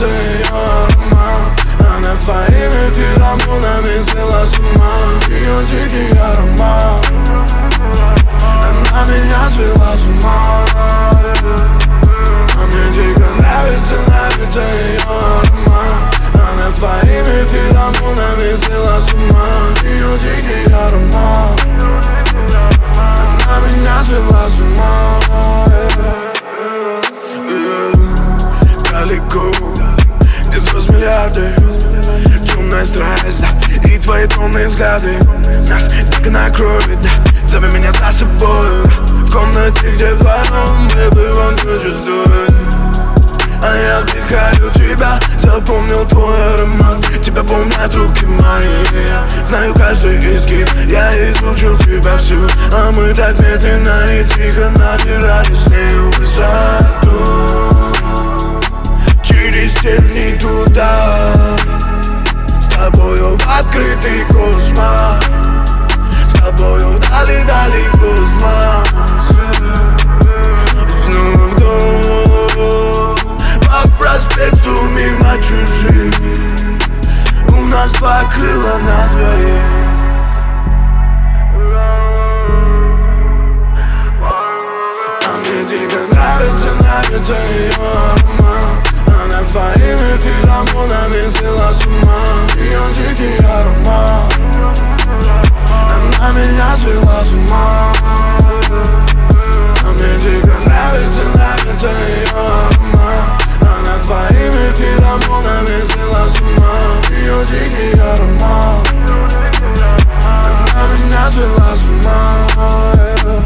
нравится ее аромат. Она своими феромонами свела с ума. Ее дикий аромат. Она меня свела с ума. А мне дико нравится ее аромат. Она своими феромонами свела с ума. Ее дикий аромат. Она меня свела с ума. Далеко, где звезд миллиарды, темная страсть, да, и твои томные взгляды нас дико накроет, да. Зови меня за собой, в комнате, где вдвоем мы бываем чувствуем. А я вдыхаю тебя, запомнил твой аромат. Тебя помнят руки мои, знаю каждый изгиб. Я изучил тебя всю, а мы так медленно и тихо набирали с нею высоту. Через степни туда, с тобою в открытый космос, с тобою дали космос. Снова вдох, по проспекту мимо чужих. У нас два крыла на двоих. А мне дико нравится ее аромат. Она своими феромонами свела с ума. Ее дикий аромат. Она меня свела с ума. А мне дико нравится ее аромат. Она своими феромонами свела с ума. Ее дикий аромат. Она меня свела с ума.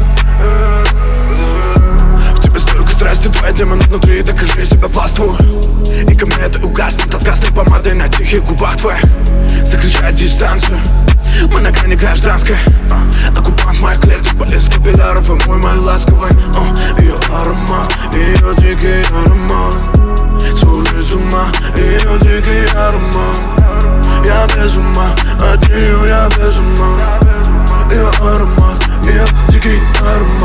В тебе столько страсти, твоя демон внутри, докажи себя властвуй. И ко мне это угаснет от красной помады на тихих губах твоих. Сокращай дистанцию, мы на грани гражданской. Оккупант моих клеток, блеск капилляров и мой ласковый. Ее аромат, ее дикий аромат. Схожий с ума, ее дикий аромат. Я без ума, от нее я без ума. Ее аромат, ее дикий аромат.